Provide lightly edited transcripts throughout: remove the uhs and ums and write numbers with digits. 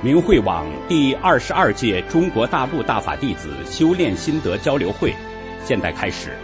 明慧网第22届中国大陆大法弟子修炼心得交流会现在开始。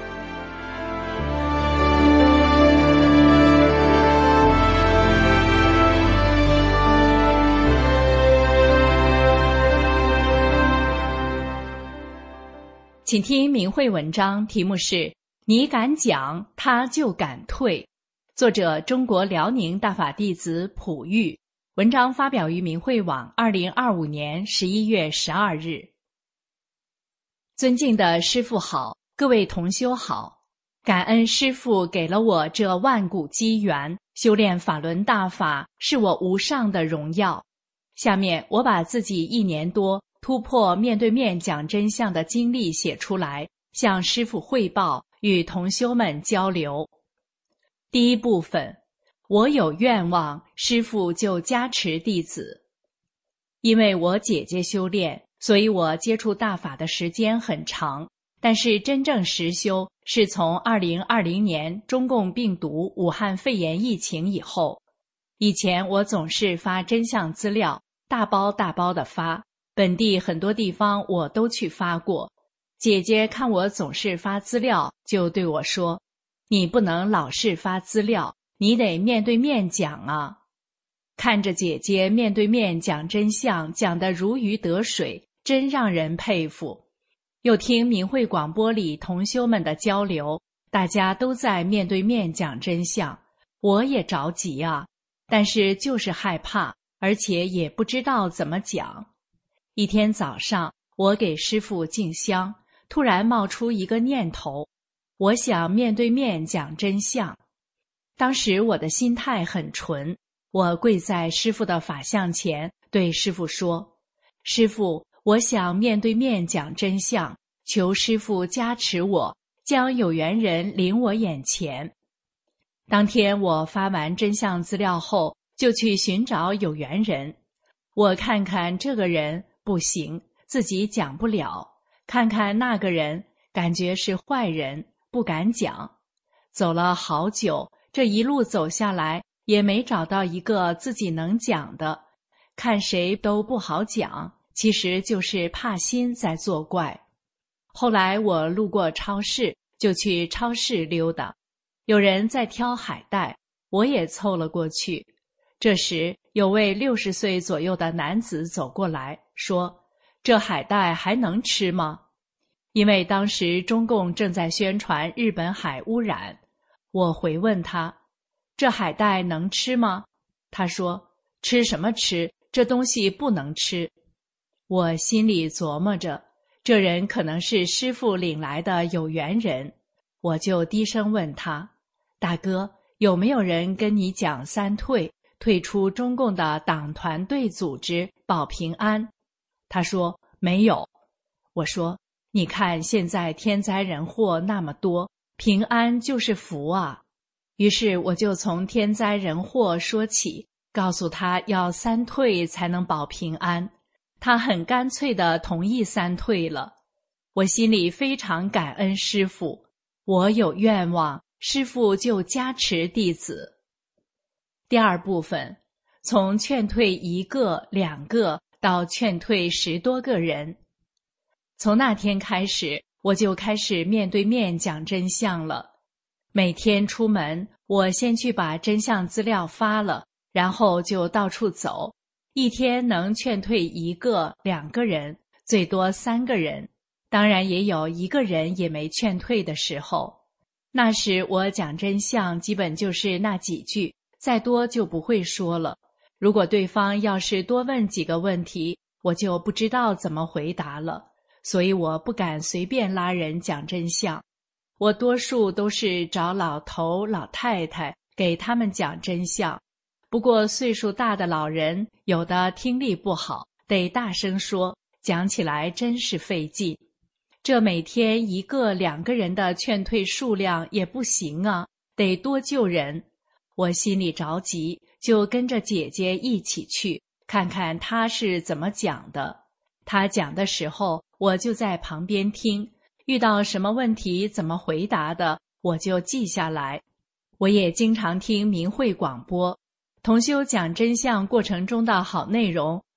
请听明慧文章，题目是你敢讲，他就敢退。作者中国辽宁大法弟子普玉，文章发表于明慧网2025年11月12日。尊敬的师父好，各位同修好，感恩师父给了我这万古机缘，修炼法轮大法是我无上的荣耀。下面我把自己1年多突破面对面讲真相的经历写出来，向师父汇报，与同修们交流。第一部分，我有愿望，师父就加持弟子。因为我姐姐修炼，所以我接触大法的时间很长，但是真正实修是从2020年中共病毒武汉肺炎疫情以后。以前我总是发真相资料，大包大包的发，本地很多地方我都去发过。姐姐看我总是发资料，就对我说，你不能老是发资料，你得面对面讲啊。看着姐姐面对面讲真相，讲得如鱼得水，真让人佩服。又听明慧广播里同修们的交流，大家都在面对面讲真相，我也着急啊，但是就是害怕，而且也不知道怎么讲。一天早上，我给师父敬香，突然冒出一个念头，我想面对面讲真相。当时我的心态很纯，我跪在师父的法像前，对师父说，师父，我想面对面讲真相，求师父加持我，将有缘人领我眼前。当天我发完真相资料后，就去寻找有缘人。我看看这个人不行，自己讲不了，看看那个人感觉是坏人，不敢讲。走了好久，这一路走下来也没找到一个自己能讲的，看谁都不好讲，其实就是怕心在作怪。后来我路过超市，就去超市溜达，有人在挑海带，我也凑了过去。这时有位60岁左右的男子走过来说，这海带还能吃吗？因为当时中共正在宣传日本海污染，我回问他，这海带能吃吗？他说，吃什么吃，这东西不能吃。我心里琢磨着，这人可能是师父领来的有缘人，我就低声问他，大哥，有没有人跟你讲三退，退出中共的党团队组织，保平安？他说没有。我说，你看现在天灾人祸那么多，平安就是福啊。于是我就从天灾人祸说起，告诉他要三退才能保平安。他很干脆地同意三退了。我心里非常感恩师父，我有愿望，师父就加持弟子。第二部分，从劝退1个、2个到劝退10多个人。从那天开始，我就开始面对面讲真相了。每天出门，我先去把真相资料发了，然后就到处走，一天能劝退1个、2个人，最多3个人，当然也有1个人也没劝退的时候。那时我讲真相基本就是那几句，再多就不会说了。如果对方要是多问几个问题，我就不知道怎么回答了，所以我不敢随便拉人讲真相。我多数都是找老头老太太给他们讲真相，不过岁数大的老人有的听力不好，得大声说，讲起来真是费劲。这每天1个、2个人的劝退数量也不行啊，得多救人。我心里着急，就跟着姐姐一起去，看看她是怎么讲的。她讲的时候，我就在旁边听，遇到什么问题怎么回答的，我就记下来。我也经常听明慧广播，同修讲真相过程中的好内容，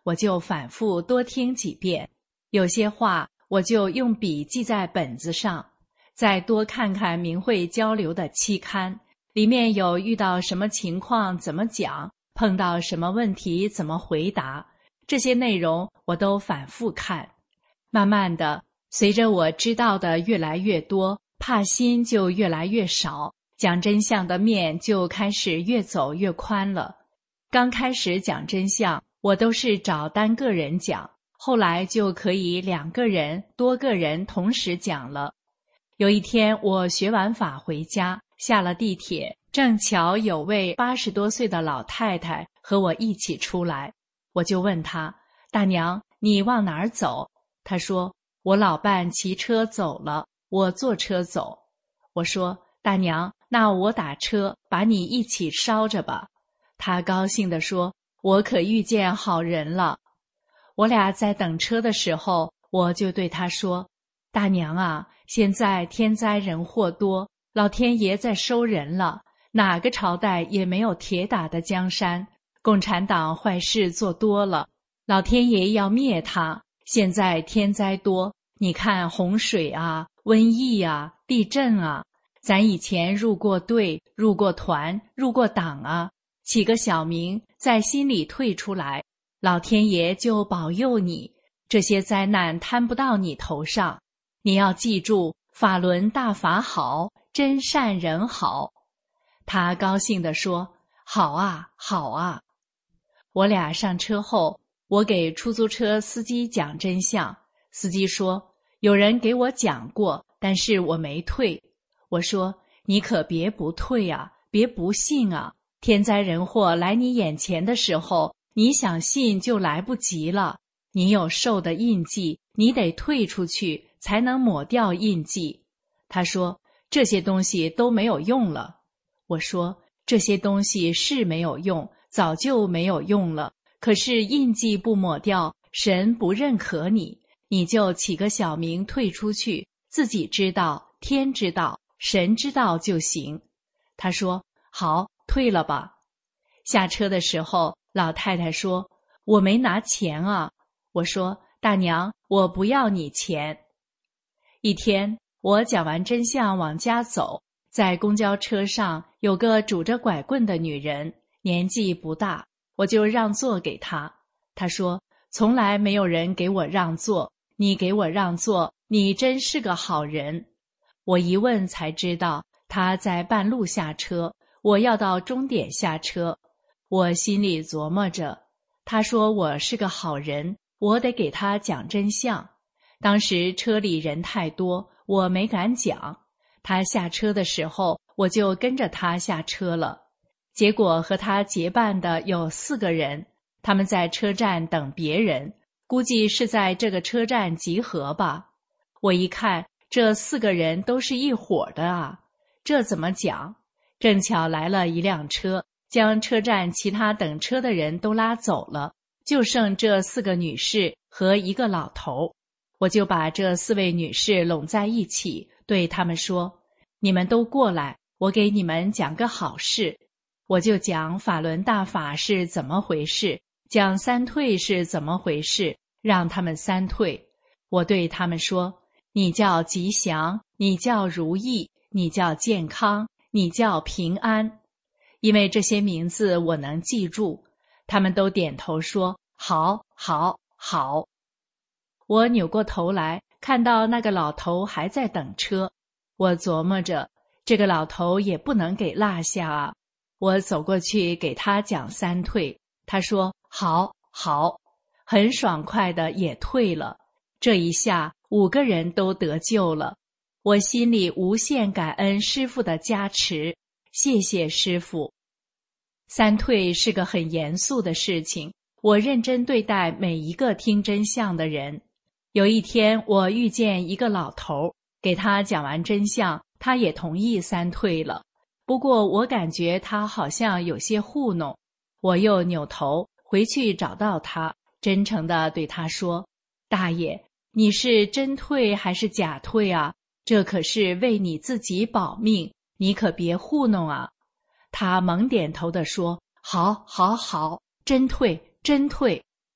我就反复多听几遍，有些话我就用笔记在本子上，再多看看明慧交流的期刊，里面有遇到什么情况怎么讲，碰到什么问题怎么回答，这些内容我都反复看。慢慢的，随着我知道的越来越多，怕心就越来越少，讲真相的面就开始越走越宽了。刚开始讲真相，我都是找单个人讲，后来就可以2个人、多个人同时讲了。有一天我学完法回家，下了地铁，正巧有位80多岁的老太太和我一起出来，我就问她：大娘，你往哪儿走？她说：我老伴骑车走了，我坐车走。我说：大娘，那我打车把你一起捎着吧。她高兴地说：我可遇见好人了。我俩在等车的时候，我就对她说：大娘啊，现在天灾人祸多，老天爷在收人了，哪个朝代也没有铁打的江山，共产党坏事做多了，老天爷要灭他。现在天灾多，你看洪水啊、瘟疫啊、地震啊，咱以前入过队、入过团、入过党啊，起个小名，在心里退出来，老天爷就保佑你，这些灾难摊不到你头上。你要记住，法轮大法好，真善人好。他高兴地说：好啊，好啊。我俩上车后，我给出租车司机讲真相，司机说：有人给我讲过，但是我没退。我说：你可别不退啊，别不信啊，天灾人祸来你眼前的时候，你想信就来不及了，你有受的印记，你得退出去才能抹掉印记。他说：这些东西都没有用了。我说：这些东西是没有用，早就没有用了，可是印记不抹掉，神不认可你，你就起个小名退出去，自己知道，天知道，神知道就行。他说：好，退了吧。下车的时候，老太太说：我没拿钱啊。我说：大娘，我不要你钱。一天，我讲完真相往家走，在公交车上有个拄着拐棍的女人，年纪不大，我就让座给她。她说：从来没有人给我让座，你给我让座，你真是个好人。我一问才知道，她在半路下车，我要到终点下车。我心里琢磨着，她说我是个好人，我得给她讲真相。当时车里人太多，我没敢讲。她下车的时候，我就跟着她下车了。结果和她结伴的有4个人，他们在车站等别人，估计是在这个车站集合吧。我一看，这4个人都是一伙的啊，这怎么讲？正巧来了一辆车，将车站其他等车的人都拉走了，就剩这4个女士和一个老头。我就把这4位女士拢在一起，对他们说：你们都过来，我给你们讲个好事。我就讲法轮大法是怎么回事，讲三退是怎么回事，让他们三退。我对他们说：你叫吉祥，你叫如意，你叫健康，你叫平安。因为这些名字我能记住，他们都点头说：好，好，好。我扭过头来，看到那个老头还在等车，我琢磨着，这个老头也不能给落下啊。我走过去给他讲三退，他说：好，好，很爽快的也退了。这一下5个人都得救了，我心里无限感恩师父的加持，谢谢师父。三退是个很严肃的事情，我认真对待每一个听真相的人。有一天我遇见一个老头，给他讲完真相，他也同意三退了。不过我感觉他好像有些糊弄，我又扭头回去找到他，真诚地对他说：大爷，你是真退还是假退啊？这可是为你自己保命，你可别糊弄啊。他猛点头地说：好，好，好，真退，真退。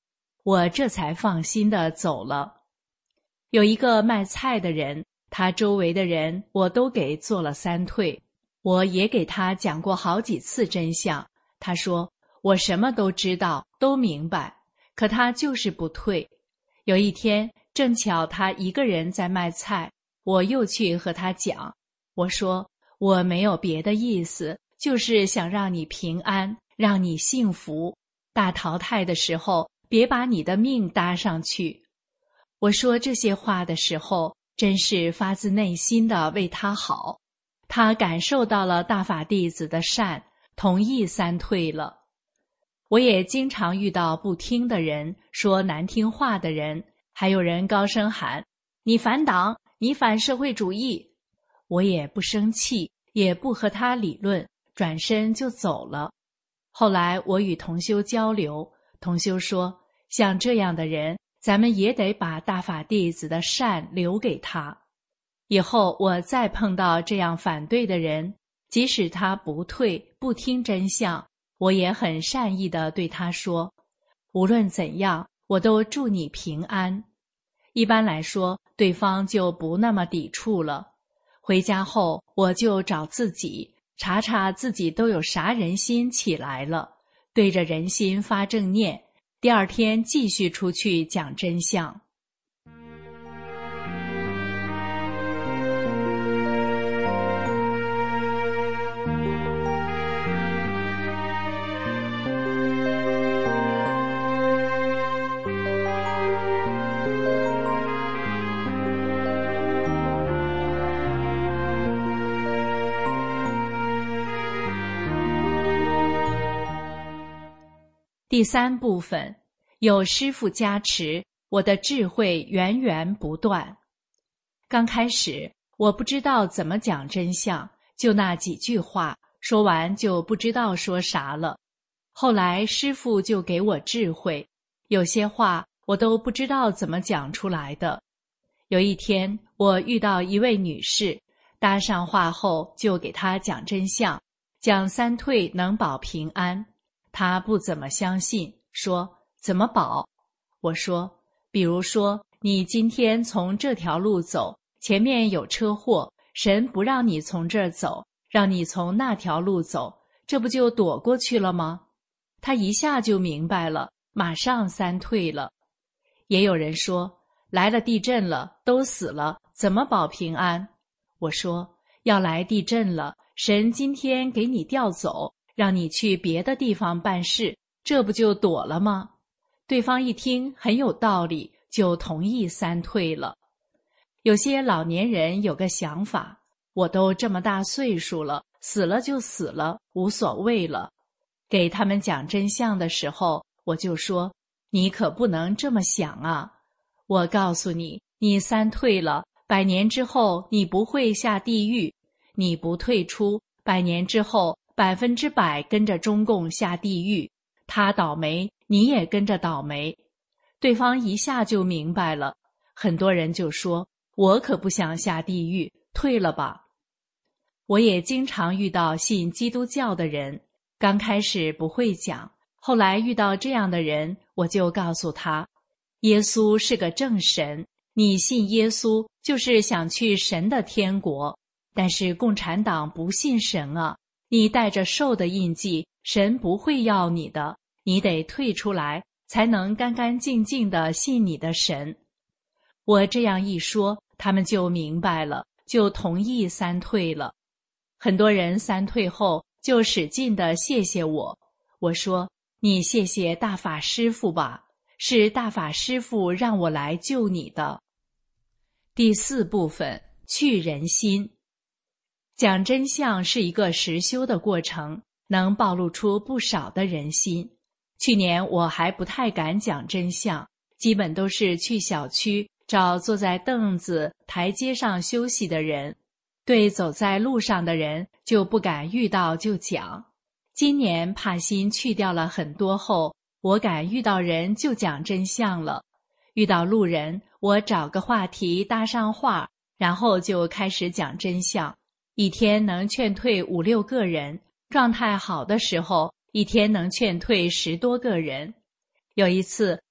我这才放心地走了。有一个卖菜的人，他周围的人我都给做了3退，我也给他讲过好几次真相。他说我什么都知道，都明白，可他就是不退。有一天正巧他一个人在卖菜，我又去和他讲，我说我没有别的意思，就是想让你平安，让你幸福，大淘汰的时候别把你的命搭上去。我说这些话的时候，真是发自内心的为他好，他感受到了大法弟子的善，同意3退了。我也经常遇到不听的人，说难听话的人，还有人高声喊你反党，你反社会主义。我也不生气，也不和他理论，转身就走了。后来我与同修交流，同修说像这样的人，咱们也得把大法弟子的善留给他。以后我再碰到这样反对的人，即使他不退，不听真相，我也很善意地对他说，无论怎样，我都祝你平安。一般来说，对方就不那么抵触了。回家后，我就找自己，查查自己都有啥人心起来了，对着人心发正念，第二天继续出去讲真相。第3部分，有师父加持，我的智慧源源不断。刚开始我不知道怎么讲真相，就那几句话，说完就不知道说啥了。后来师父就给我智慧，有些话我都不知道怎么讲出来的。有一天我遇到一位女士，搭上话后就给她讲真相，讲3退能保平安。她不怎么相信，说怎么保？我说比如说你今天从这条路走，前面有车祸，神不让你从这儿走，让你从那条路走，这不就躲过去了吗？她一下就明白了，马上3退了。也有人说来了地震了，都死了，怎么保平安？我说要来地震了，神今天给你调走，让你去别的地方办事，这不就躲了吗？对方一听很有道理，就同意3退了。有些老年人有个想法，我都这么大岁数了，死了就死了，无所谓了。给他们讲真相的时候，我就说你可不能这么想啊！我告诉你，你3退了，100年之后你不会下地狱，你不退出，100年之后100%跟着中共下地狱，他倒霉，你也跟着倒霉。对方一下就明白了。很多人就说我可不想下地狱，退了吧。我也经常遇到信基督教的人，刚开始不会讲，后来遇到这样的人，我就告诉他，耶稣是个正神，你信耶稣就是想去神的天国，但是共产党不信神啊，你带着兽的印记，神不会要你的，你得退出来，才能干干净净地信你的神。我这样一说，他们就明白了，就同意3退了。很多人3退后就使劲地谢谢我，我说你谢谢大法师父吧，是大法师父让我来救你的。第4部分，去人心。讲真相是一个实修的过程，能暴露出不少的人心。去年我还不太敢讲真相，基本都是去小区找坐在凳子、台阶上休息的人，对走在路上的人就不敢遇到就讲。今年怕心去掉了很多后，我敢遇到人就讲真相了。遇到路人，我找个话题搭上话，然后就开始讲真相。一天能劝退5、6个人，状态好的时候，一天能劝退10多个人。有一次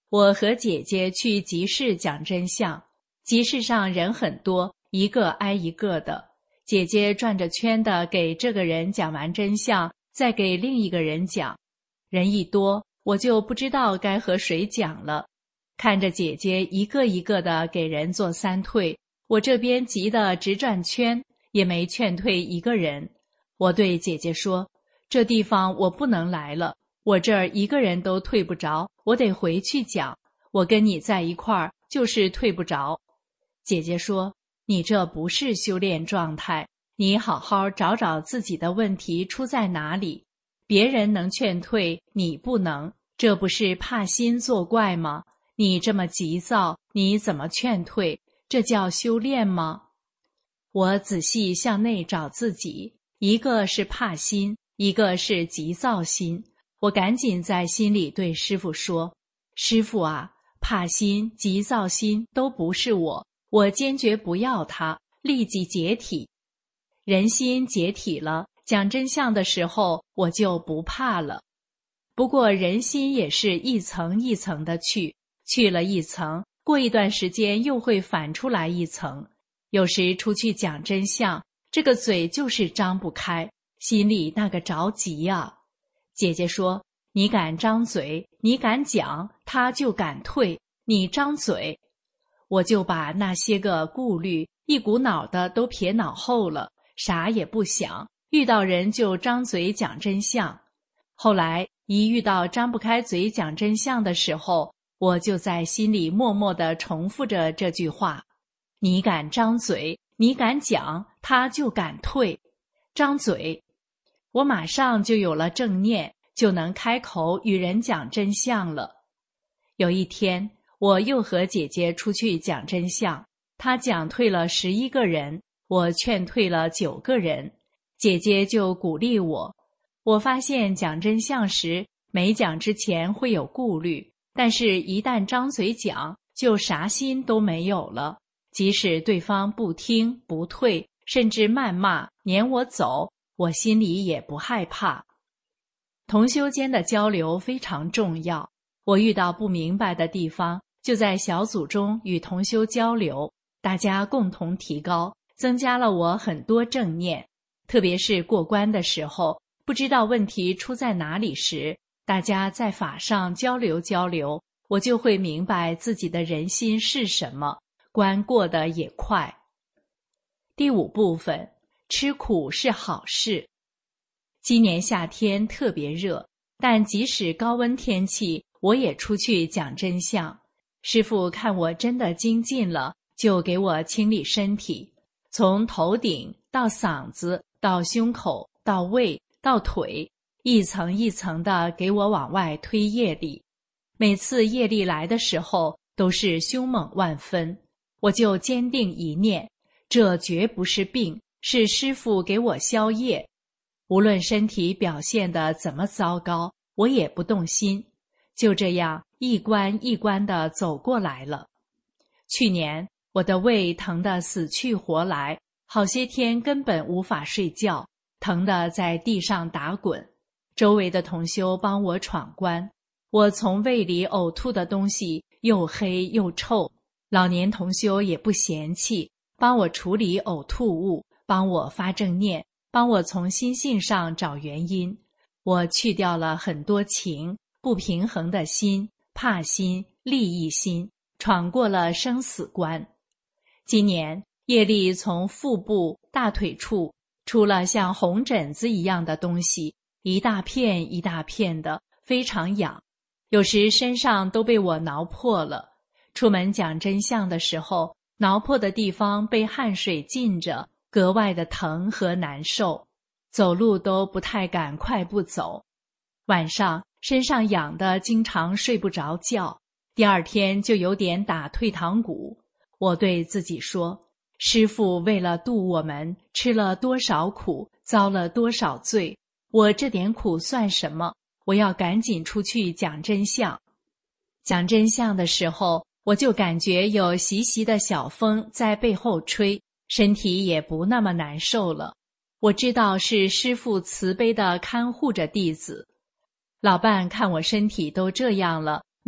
我和姐姐去集市讲真相，集市上人很多，一个挨一个的。姐姐转着圈的给这个人讲完真相，再给另一个人讲。人一多，我就不知道该和谁讲了。看着姐姐一个一个的给人做三退，我这边急得直转圈，也没劝退一个人。我对姐姐说，这地方我不能来了，我这儿一个人都退不着，我得回去讲，我跟你在一块儿就是退不着。姐姐说，你这不是修炼状态，你好好找找自己的问题出在哪里，别人能劝退，你不能，这不是怕心作怪吗？你这么急躁，你怎么劝退？这叫修炼吗？我仔细向内找自己，一个是怕心，一个是急躁心。我赶紧在心里对师父说，师父啊，怕心、急躁心都不是我坚决不要它，立即解体。人心解体了，讲真相的时候我就不怕了。不过人心也是一层一层的去了一层，过一段时间又会反出来一层。有时出去讲真相，这个嘴就是张不开，心里那个着急啊。姐姐说，你敢张嘴，你敢讲，他就敢退，你张嘴。我就把那些个顾虑一股脑的都撇脑后了，啥也不想，遇到人就张嘴讲真相。后来一遇到张不开嘴讲真相的时候，我就在心里默默地重复着这句话，你敢张嘴，你敢讲，他就敢退。张嘴，我马上就有了正念，就能开口与人讲真相了。有一天，我又和姐姐出去讲真相，她讲退了11个人，我劝退了9个人。姐姐就鼓励我。我发现讲真相时，没讲之前会有顾虑，但是一旦张嘴讲，就啥心都没有了。即使对方不听不退，甚至谩骂撵我走，我心里也不害怕。同修间的交流非常重要，我遇到不明白的地方，就在小组中与同修交流，大家共同提高，增加了我很多正念。特别是过关的时候，不知道问题出在哪里时，大家在法上交流交流，我就会明白自己的人心是什么，关过得也快。第5部分，吃苦是好事。今年夏天特别热，但即使高温天气，我也出去讲真相。师父看我真的精进了，就给我清理身体，从头顶到嗓子到胸口到胃到腿，一层一层的给我往外推业力。每次业力来的时候都是凶猛万分，我就坚定一念，这绝不是病，是师父给我消业。无论身体表现得怎么糟糕，我也不动心，就这样一关一关地走过来了。去年我的胃疼得死去活来，好些天根本无法睡觉，疼得在地上打滚。周围的同修帮我闯关，我从胃里呕吐的东西又黑又臭，老年同修也不嫌弃，帮我处理呕吐物，帮我发正念，帮我从心性上找原因。我去掉了很多情，不平衡的心、怕心、利益心，闯过了生死关。今年业力从腹部、大腿处出了像红疹子一样的东西，一大片一大片的，非常痒，有时身上都被我挠破了。出门讲真相的时候，挠破的地方被汗水浸着，格外的疼和难受，走路都不太敢快步走。晚上身上痒得经常睡不着觉，第二天就有点打退堂鼓。我对自己说，师父为了度我们，吃了多少苦，遭了多少罪，我这点苦算什么？我要赶紧出去讲真相。讲真相的时候，我就感觉有习习的小风在背后吹，身体也不那么难受了。我知道是师父慈悲地看护着弟子。老伴看我身体都这样了，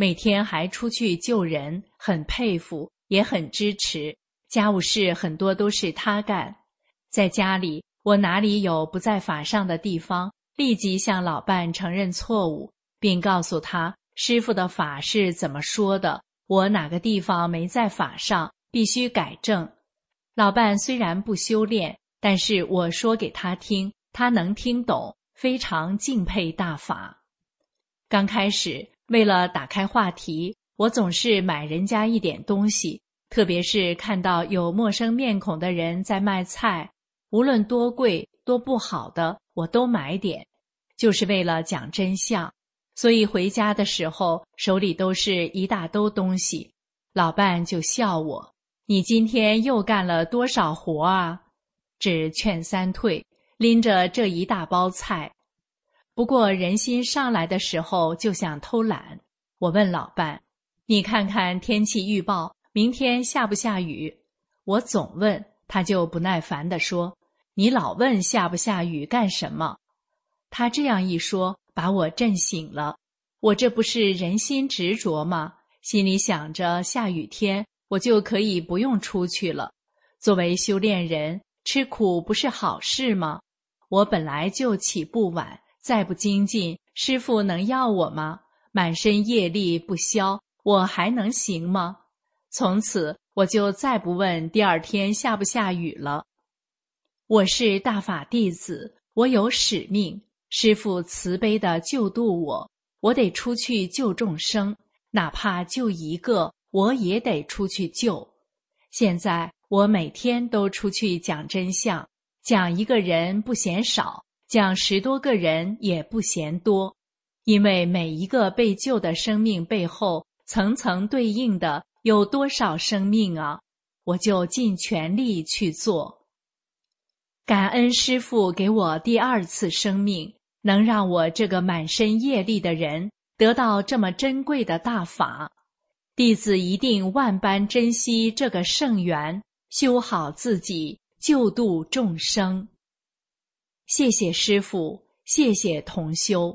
每天还出去救人，很佩服，也很支持。家务事很多都是他干。在家里，我哪里有不在法上的地方，立即向老伴承认错误，并告诉他师父的法是怎么说的，我哪个地方没在法上，必须改正。老伴虽然不修炼，但是我说给他听，他能听懂，非常敬佩大法。刚开始，为了打开话题，我总是买人家一点东西，特别是看到有陌生面孔的人在卖菜，无论多贵多不好的，我都买点，就是为了讲真相。所以回家的时候，手里都是一大兜东西，老伴就笑我，你今天又干了多少活啊？只劝三退，拎着这一大包菜。不过人心上来的时候就想偷懒。我问老伴，你看看天气预报，明天下不下雨？我总问，他就不耐烦地说，你老问下不下雨干什么？他这样一说，把我震醒了。我这不是人心执着吗？心里想着下雨天我就可以不用出去了。作为修炼人，吃苦不是好事吗？我本来就起步晚，再不精进，师父能要我吗？满身业力不消，我还能行吗？从此我就再不问第二天下不下雨了。我是大法弟子，我有使命，师父慈悲地救度我，我得出去救众生，哪怕救一个，我也得出去救。现在我每天都出去讲真相，讲一个人不嫌少，讲10多个人也不嫌多，因为每一个被救的生命背后，层层对应的有多少生命啊？我就尽全力去做。感恩师父给我第2次生命，能让我这个满身业力的人得到这么珍贵的大法。弟子一定万般珍惜这个圣缘，修好自己，救度众生。谢谢师父，谢谢同修。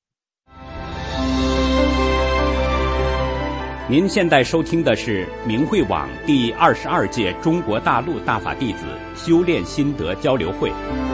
您现在收听的是明慧网第22届中国大陆大法弟子修炼心得交流会。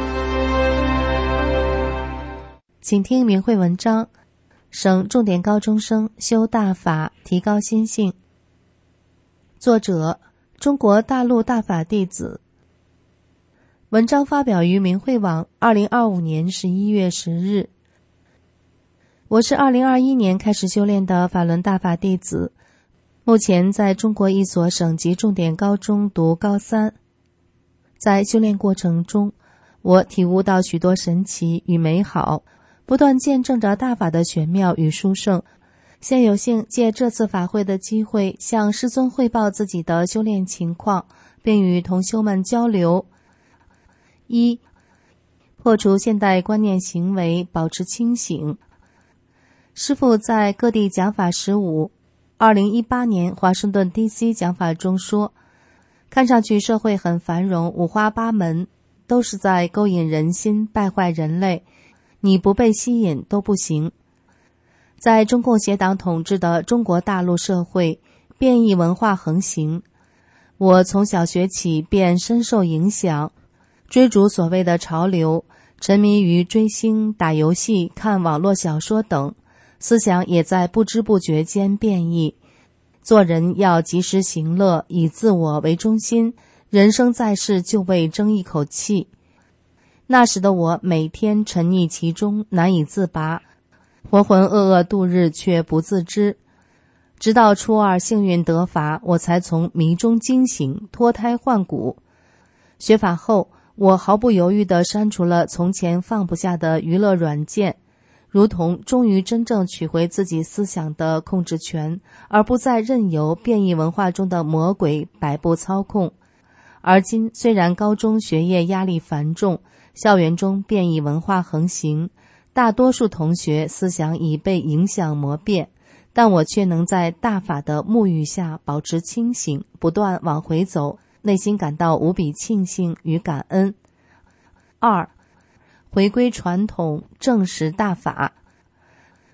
请听明慧文章：省重点高中生修大法，提高心性。作者：中国大陆大法弟子。文章发表于明慧网2025年11月10日。我是2021年开始修炼的法轮大法弟子，目前在中国一所省级重点高中读高3。在修炼过程中，我体悟到许多神奇与美好，不断见证着大法的玄妙与殊胜。现有幸借这次法会的机会，向师尊汇报自己的修炼情况，并与同修们交流。1. 破除现代观念行为，保持清醒。师父在各地讲法15 2018年华盛顿 DC 讲法中说，看上去社会很繁荣，五花八门，都是在勾引人心，败坏人类，你不被吸引都不行。在中共协党统治的中国大陆社会，变异文化横行，我从小学起便深受影响，追逐所谓的潮流，沉迷于追星、打游戏、看网络小说等，思想也在不知不觉间变异。做人要及时行乐，以自我为中心，人生在世就为争一口气。那时的我每天沉溺其中，难以自拔，浑浑噩噩度日却不自知。直到初2幸运得法，我才从迷中惊醒，脱胎换骨。学法后，我毫不犹豫地删除了从前放不下的娱乐软件，如同终于真正取回自己思想的控制权，而不再任由变异文化中的魔鬼摆布操控。而今虽然高中学业压力繁重，校园中变异文化横行，大多数同学思想已被影响磨变，但我却能在大法的沐浴下保持清醒，不断往回走，内心感到无比庆幸与感恩。2. 回归传统，正实大法。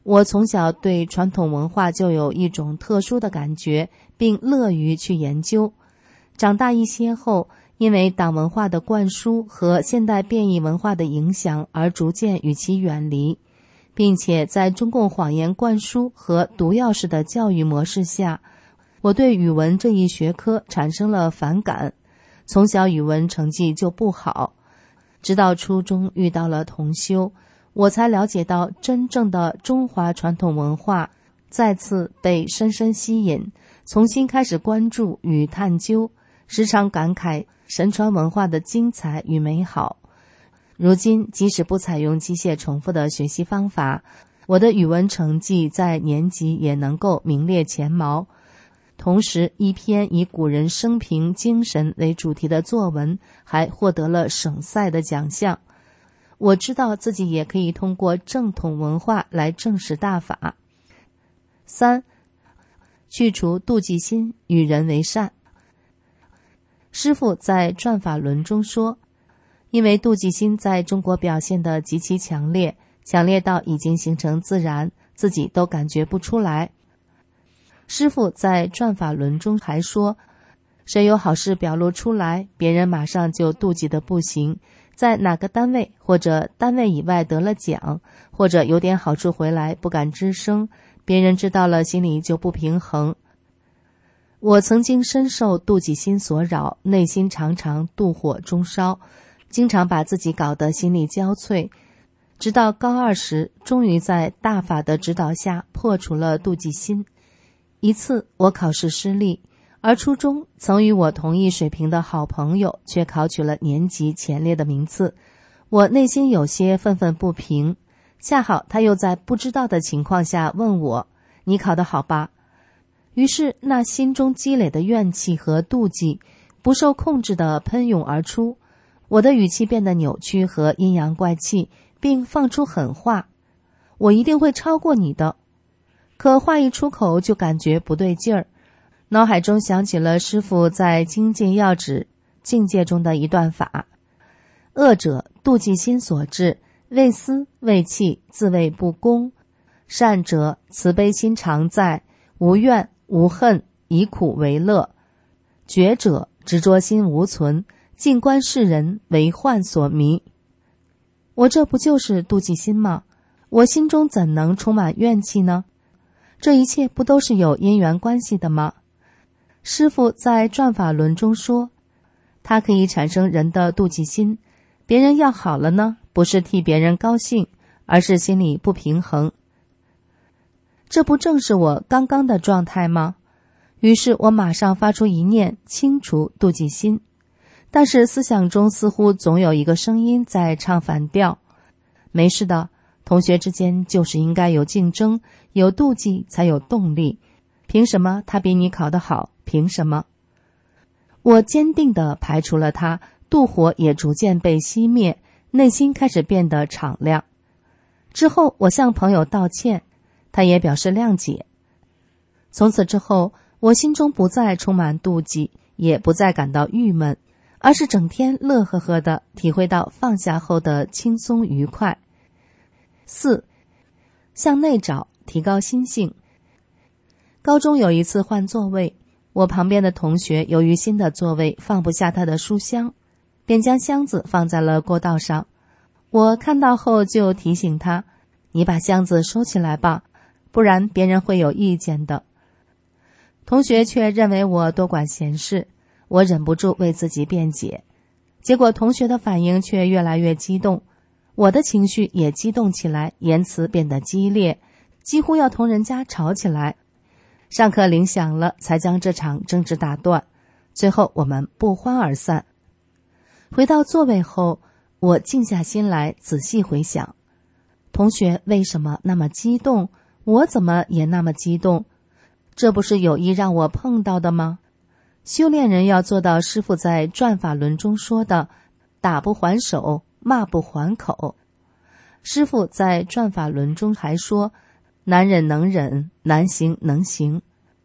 我从小对传统文化就有一种特殊的感觉，并乐于去研究。长大一些后，因为党文化的灌输和现代变异文化的影响而逐渐与其远离，并且在中共谎言灌输和毒药式的教育模式下，我对语文这一学科产生了反感，从小语文成绩就不好。直到初中遇到了同修，我才了解到真正的中华传统文化，再次被深深吸引，重新开始关注与探究，时常感慨神传文化的精彩与美好。如今即使不采用机械重复的学习方法，我的语文成绩在年级也能够名列前茅。同时，一篇以古人生平精神为主题的作文还获得了省赛的奖项。我知道自己也可以通过正统文化来正视大法。3. 去除妒忌心，与人为善。师父在传法轮中说，因为妒忌心在中国表现得极其强烈，强烈到已经形成自然，自己都感觉不出来。师父在传法轮中还说，谁有好事表露出来，别人马上就妒忌得不行，在哪个单位或者单位以外得了奖，或者有点好处回来不敢吱声，别人知道了心里就不平衡。我曾经深受妒忌心所扰，内心常常妒火中烧，经常把自己搞得心力交瘁。直到高2时，终于在大法的指导下破除了妒忌心。一次我考试失利，而初中曾与我同一水平的好朋友却考取了年级前列的名次，我内心有些愤愤不平。恰好他又在不知道的情况下问我，你考得好吧？于是那心中积累的怨气和妒忌不受控制地喷涌而出，我的语气变得扭曲和阴阳怪气，并放出狠话，我一定会超过你的。可话一出口就感觉不对劲儿，脑海中想起了师父在精进要旨境界中的一段法：恶者妒忌心所致，为私为气，自谓不公；善者慈悲心常在，无怨无恨，以苦为乐；觉者执着心无存，静观世人，为幻所迷。我这不就是妒忌心吗？我心中怎能充满怨气呢？这一切不都是有因缘关系的吗？师父在传法轮中说，它可以产生人的妒忌心，别人要好了呢，不是替别人高兴，而是心里不平衡。这不正是我刚刚的状态吗？于是我马上发出一念，清除妒忌心。但是思想中似乎总有一个声音在唱反调，没事的，同学之间就是应该有竞争，有妒忌才有动力，凭什么他比你考得好？凭什么？我坚定地排除了他，妒火也逐渐被熄灭，内心开始变得敞亮。之后我向朋友道歉，他也表示谅解。从此之后，我心中不再充满妒忌，也不再感到郁闷，而是整天乐呵呵地体会到放下后的轻松愉快。4. 向内找，提高心性。高中有一次换座位，我旁边的同学由于新的座位放不下他的书箱，便将箱子放在了过道上。我看到后就提醒他，你把箱子收起来吧，不然别人会有意见的。同学却认为我多管闲事，我忍不住为自己辩解，结果同学的反应却越来越激动，我的情绪也激动起来，言辞变得激烈，几乎要同人家吵起来。上课铃响了，才将这场争执打断，最后我们不欢而散。回到座位后，我静下心来仔细回想，同学为什么那么激动，我怎么也那么激动？这不是有意让我碰到的吗？修炼人要做到师父在传法轮中说的打不还手，骂不还口。师父在传法轮中还说，难忍能忍，难行能行。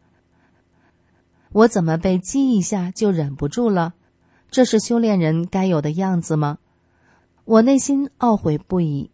我怎么被激一下就忍不住了？这是修炼人该有的样子吗？我内心懊悔不已，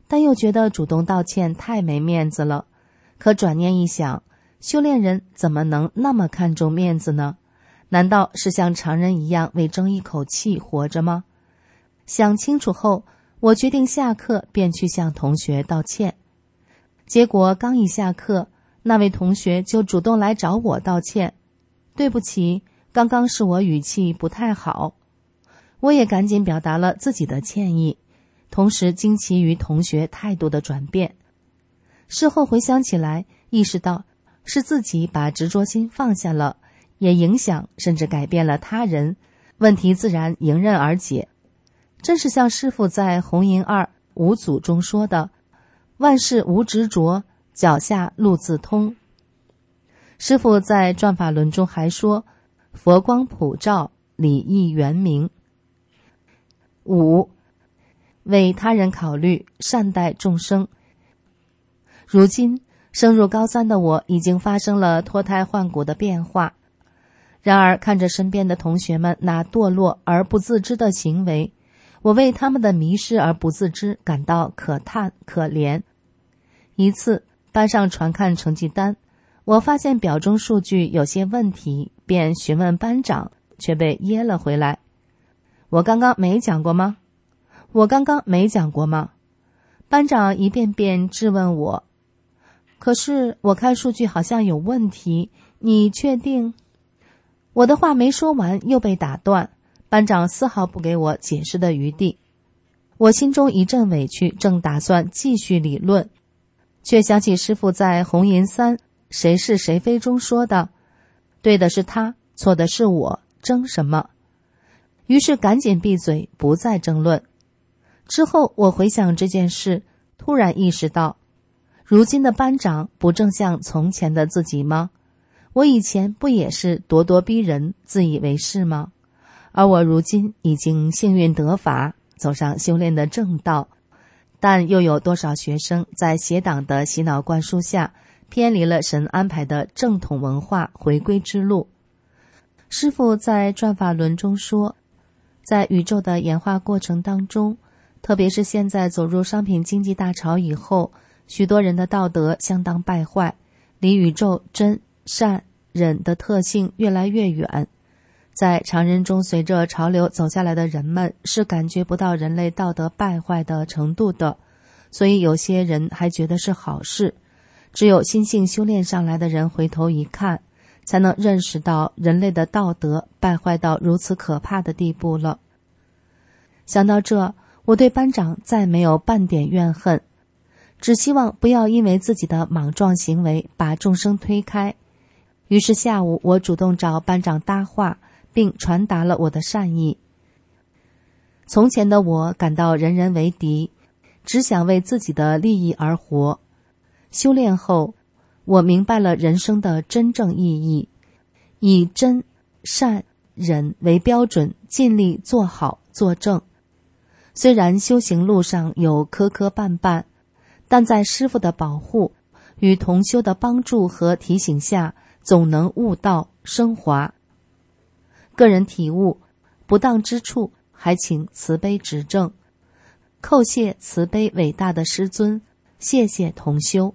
但又觉得主动道歉太没面子了。可转念一想，修炼人怎么能那么看重面子呢？难道是像常人一样为争一口气活着吗？想清楚后，我决定下课便去向同学道歉。结果刚一下课，那位同学就主动来找我道歉。对不起，刚刚是我语气不太好。我也赶紧表达了自己的歉意，同时惊奇于同学态度的转变。事后回想起来，意识到是自己把执着心放下了，也影响甚至改变了他人，问题自然迎刃而解。正是像师父在弘淫2五祖中说的，万事无执着，脚下路自通。师父在转法轮中还说，佛光普照，理义圆明。5. 为他人考虑，善待众生。如今升入高3的我已经发生了脱胎换骨的变化，然而看着身边的同学们那堕落而不自知的行为，我为他们的迷失而不自知感到可叹可怜。一次班上传看成绩单，我发现表中数据有些问题，便询问班长，却被噎了回来。我刚刚没讲过吗？我刚刚没讲过吗？班长一遍遍质问我。可是我看数据好像有问题，你确定？我的话没说完又被打断，班长丝毫不给我解释的余地。我心中一阵委屈，正打算继续理论，却想起师父在弘淫3谁是谁非中说的，对的是他，错的是我，争什么？于是赶紧闭嘴，不再争论。之后我回想这件事，突然意识到，如今的班长不正像从前的自己吗？我以前不也是咄咄逼人，自以为是吗？而我如今已经幸运得法，走上修炼的正道，但又有多少学生在邪党的洗脑灌输下，偏离了神安排的正统文化回归之路？师父在转法轮中说，在宇宙的演化过程当中，特别是现在走入商品经济大潮以后，许多人的道德相当败坏，离宇宙真善忍的特性越来越远。在常人中随着潮流走下来的人们是感觉不到人类道德败坏的程度的，所以有些人还觉得是好事。只有心性修炼上来的人回头一看，才能认识到人类的道德败坏到如此可怕的地步了。想到这，我对班长再没有半点怨恨，只希望不要因为自己的莽撞行为把众生推开。于是下午我主动找班长搭话，并传达了我的善意。从前的我感到人人为敌，只想为自己的利益而活。修炼后，我明白了人生的真正意义，以真善忍为标准，尽力做好做正。虽然修行路上有磕磕绊绊，但在师父的保护与同修的帮助和提醒下，总能悟道升华。个人体悟，不当之处还请慈悲指正，叩谢慈悲伟大的师尊，谢谢同修。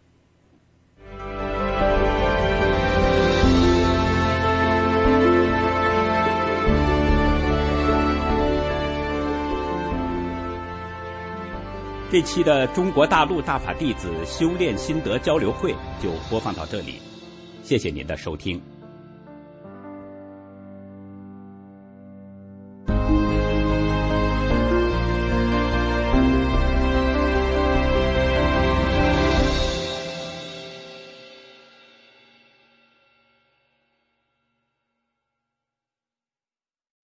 这期的中国大陆大法弟子修炼心得交流会就播放到这里，谢谢您的收听。